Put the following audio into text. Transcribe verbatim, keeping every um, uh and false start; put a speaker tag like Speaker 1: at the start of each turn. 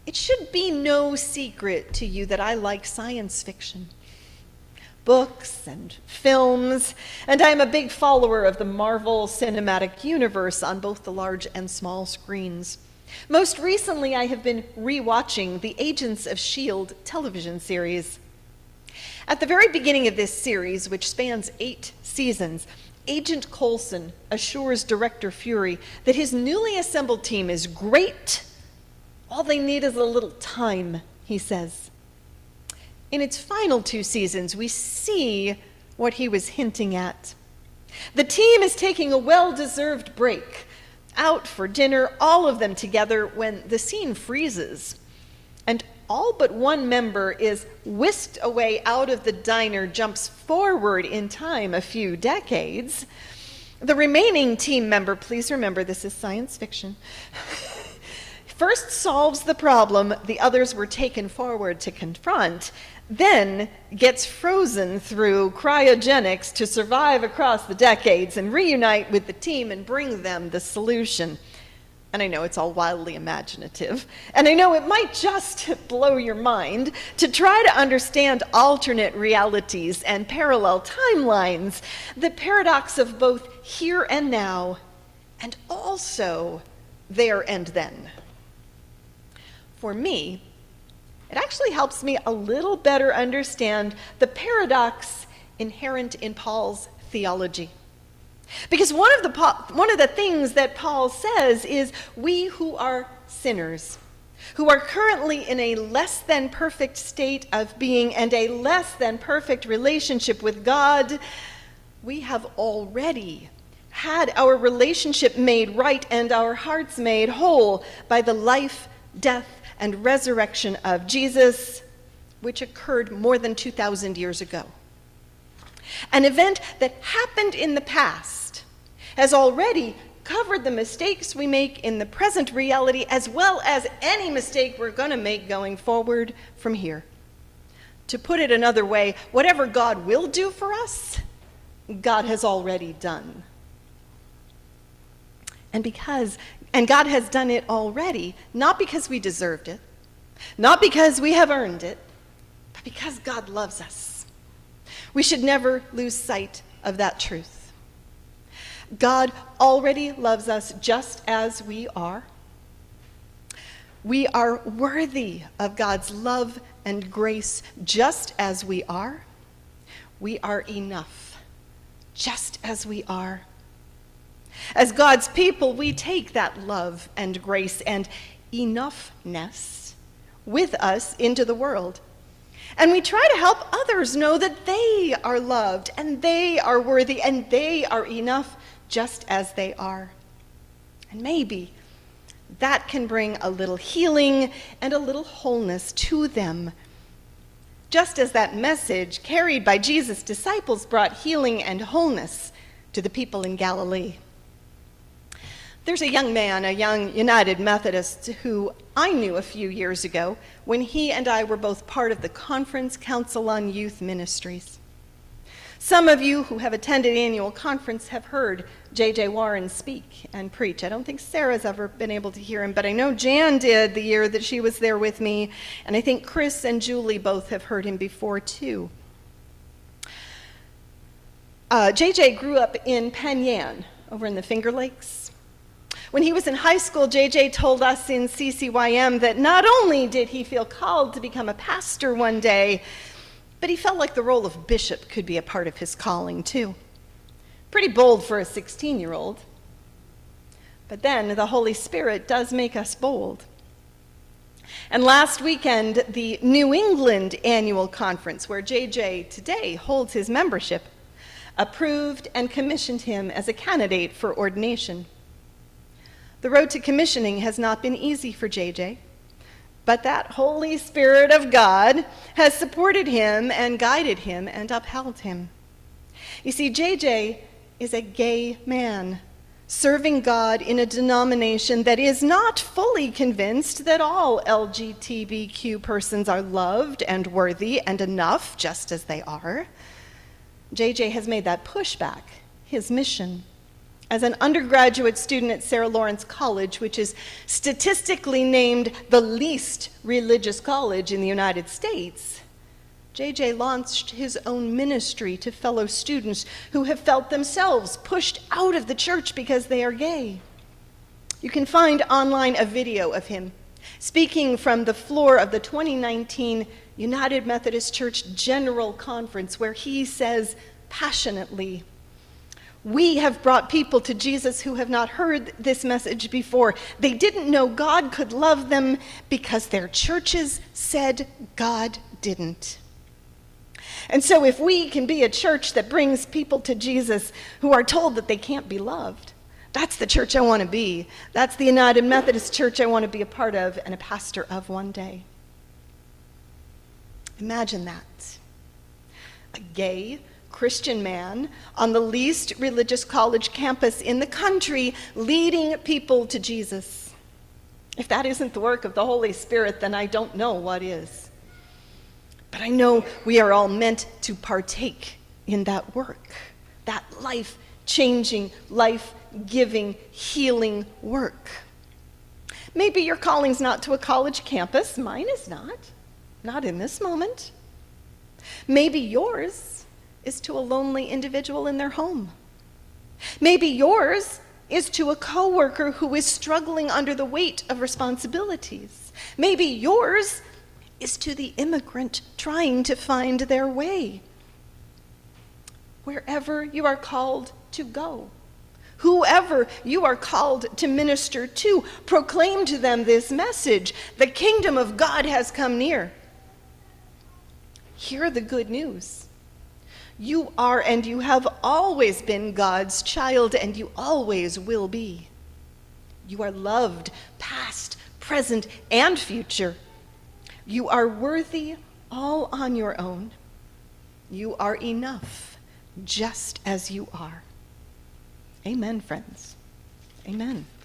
Speaker 1: It should be no secret to you that I like science fiction, books and films, and I am a big follower of the Marvel Cinematic Universe on both the large and small screens. Most recently, I have been rewatching the Agents of S H I E L D television series. At the very beginning of this series, which spans eight seasons, Agent Coulson assures Director Fury that his newly assembled team is great. All they need is a little time, he says. In its final two seasons, we see what he was hinting at. The team is taking a well-deserved break, out for dinner, all of them together, when the scene freezes, and all but one member is whisked away out of the diner, jumps forward in time a few decades. The remaining team member, please remember this is science fiction, first solves the problem the others were taken forward to confront, then gets frozen through cryogenics to survive across the decades and reunite with the team and bring them the solution. And I know it's all wildly imaginative, and I know it might just blow your mind to try to understand alternate realities and parallel timelines, the paradox of both here and now, and also there and then. For me, it actually helps me a little better understand the paradox inherent in Paul's theology. Because one of the one of the things that Paul says is, we who are sinners, who are currently in a less than perfect state of being and a less than perfect relationship with God, we have already had our relationship made right and our hearts made whole by the life, death, and resurrection of Jesus, which occurred more than two thousand years ago. An event that happened in the past has already covered the mistakes we make in the present reality, as well as any mistake we're going to make going forward from here. To put it another way, whatever God will do for us, God has already done. And because, and God has done it already, not because we deserved it, not because we have earned it, but because God loves us. We should never lose sight of that truth. God already loves us just as we are. We are worthy of God's love and grace just as we are. We are enough just as we are. As God's people, we take that love and grace and enoughness with us into the world. And we try to help others know that they are loved and they are worthy and they are enough just as they are. And maybe that can bring a little healing and a little wholeness to them. Just as that message carried by Jesus' disciples brought healing and wholeness to the people in Galilee. There's a young man, a young United Methodist, who I knew a few years ago when he and I were both part of the Conference Council on Youth Ministries. Some of you who have attended annual conference have heard J J Warren speak and preach. I don't think Sarah's ever been able to hear him, but I know Jan did the year that she was there with me, and I think Chris and Julie both have heard him before too. Uh, J J grew up in Penn Yan, over in the Finger Lakes. When he was in high school, J J told us in C C Y M that not only did he feel called to become a pastor one day, but he felt like the role of bishop could be a part of his calling too. Pretty bold for a sixteen-year-old. But then the Holy Spirit does make us bold. And last weekend, the New England Annual Conference, where J J today holds his membership, approved and commissioned him as a candidate for ordination. The road to commissioning has not been easy for J J, but that Holy Spirit of God has supported him and guided him and upheld him. You see, J J is a gay man serving God in a denomination that is not fully convinced that all L G B T Q persons are loved and worthy and enough just as they are. J J has made that pushback his mission. As an undergraduate student at Sarah Lawrence College, which is statistically named the least religious college in the United States, J J launched his own ministry to fellow students who have felt themselves pushed out of the church because they are gay. You can find online a video of him speaking from the floor of the twenty nineteen United Methodist Church General Conference, where he says passionately, "We have brought people to Jesus who have not heard this message before. They didn't know God could love them because their churches said God didn't. And so if we can be a church that brings people to Jesus who are told that they can't be loved, that's the church I want to be. That's the United Methodist Church I want to be a part of and a pastor of one day." Imagine that. A gay Christian man on the least religious college campus in the country leading people to Jesus. If that isn't the work of the Holy Spirit, then I don't know what is. But I know we are all meant to partake in that work, that life-changing, life-giving, healing work. Maybe your calling's not to a college campus. Mine is not. Not in this moment. Maybe yours is to a lonely individual in their home. Maybe yours is to a coworker who is struggling under the weight of responsibilities. Maybe yours is to the immigrant trying to find their way. Wherever you are called to go, whoever you are called to minister to, proclaim to them this message: the kingdom of God has come near. Hear the good news. You are and you have always been God's child, and you always will be. You are loved, past, present, and future. You are worthy all on your own. You are enough just as you are. Amen, friends. Amen.